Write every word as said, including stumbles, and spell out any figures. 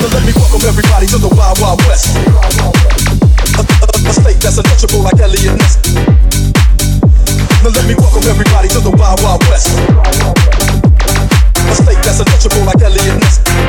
Now let me welcome everybody to the Wild Wild West. A, a, a state that's untouchable like Elliot Ness. Now let me welcome everybody to the Wild Wild West. A state that's untouchable like Elliot Ness.